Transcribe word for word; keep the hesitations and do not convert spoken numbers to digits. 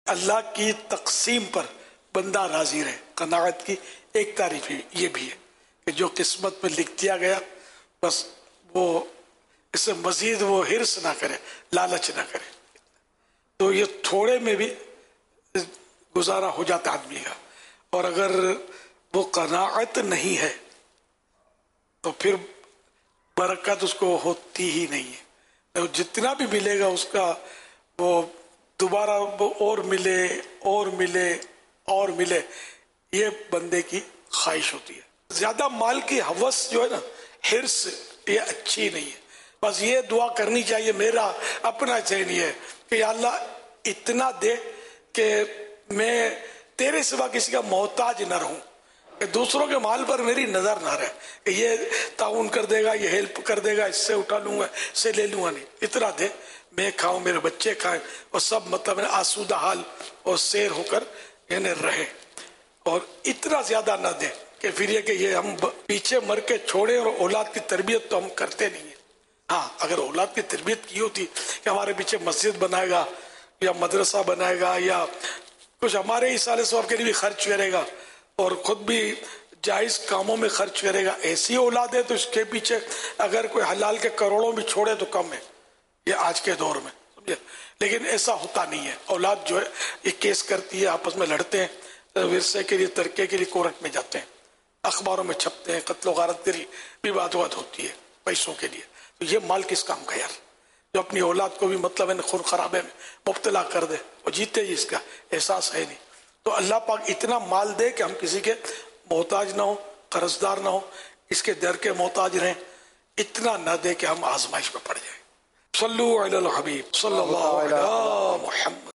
اللہ کی تقسیم پر بندہ راضی رہے. قناعت کی ایک تعریف یہ بھی ہے کہ جو قسمت میں لکھ دیا گیا بس وہ اس سے مزید وہ حرص نہ کرے، لالچ نہ کرے. تو یہ تھوڑے میں بھی گزارا ہو جاتا آدمی کا. اور اگر وہ قناعت نہیں ہے تو پھر برکت اس کو ہوتی ہی نہیں ہے. جتنا بھی ملے گا اس کا وہ دوبارہ وہ اور ملے اور ملے اور ملے، یہ بندے کی خواہش ہوتی ہے. زیادہ مال کی ہوس جو ہے نا، حرص، یہ اچھی نہیں ہے. بس یہ دعا کرنی چاہیے، میرا اپنا ذہن یہ ہے کہ یا اللہ اتنا دے کہ میں تیرے سوا کسی کا محتاج نہ رہوں، کہ دوسروں کے مال پر میری نظر نہ رہے کہ یہ تعاون کر دے گا، یہ ہیلپ کر دے گا، اس سے اٹھا لوں گا، اس سے لے لوں گا. نہیں، اتنا دے میں کھاؤں، میرے بچے کھائیں، اور سب مطلب آسودہ حال اور سیر ہو کر یعنی رہے. اور اتنا زیادہ نہ دے کہ پھر یہ کہ یہ ہم پیچھے مر کے چھوڑے اور اولاد کی تربیت تو ہم کرتے نہیں ہیں. ہاں، اگر اولاد کی تربیت کی ہوتی کہ ہمارے پیچھے مسجد بنائے گا یا مدرسہ بنائے گا یا کچھ ہمارے ہی سال ثواب کے لیے بھی خرچ کرے گا اور خود بھی جائز کاموں میں خرچ کرے گا، ایسی اولاد ہے تو اس کے پیچھے اگر کوئی حلال کے کروڑوں بھی چھوڑے تو کم ہے یہ آج کے دور میں، سمجھے. لیکن ایسا ہوتا نہیں ہے. اولاد جو ہے یہ کیس کرتی ہے، آپس میں لڑتے ہیں، ورثے کے لیے، ترکے کے لیے کورٹ میں جاتے ہیں، اخباروں میں چھپتے ہیں، قتل و غارت کی بھی بات بات ہوتی ہے پیسوں کے لیے. تو یہ مال کس کام کا یار، جو اپنی اولاد کو بھی مطلب ہے خون خرابے میں مبتلا کر دے، اور جیتے ہی اس کا احساس ہے نہیں. تو اللہ پاک اتنا مال دے کہ ہم کسی کے محتاج نہ ہو، قرض دار نہ ہو، اس کے در کے محتاج رہیں. اتنا نہ دے کہ ہم آزمائش میں پڑ جائیں. صلو علی الحبیب صلی اللہ علیہ محمد.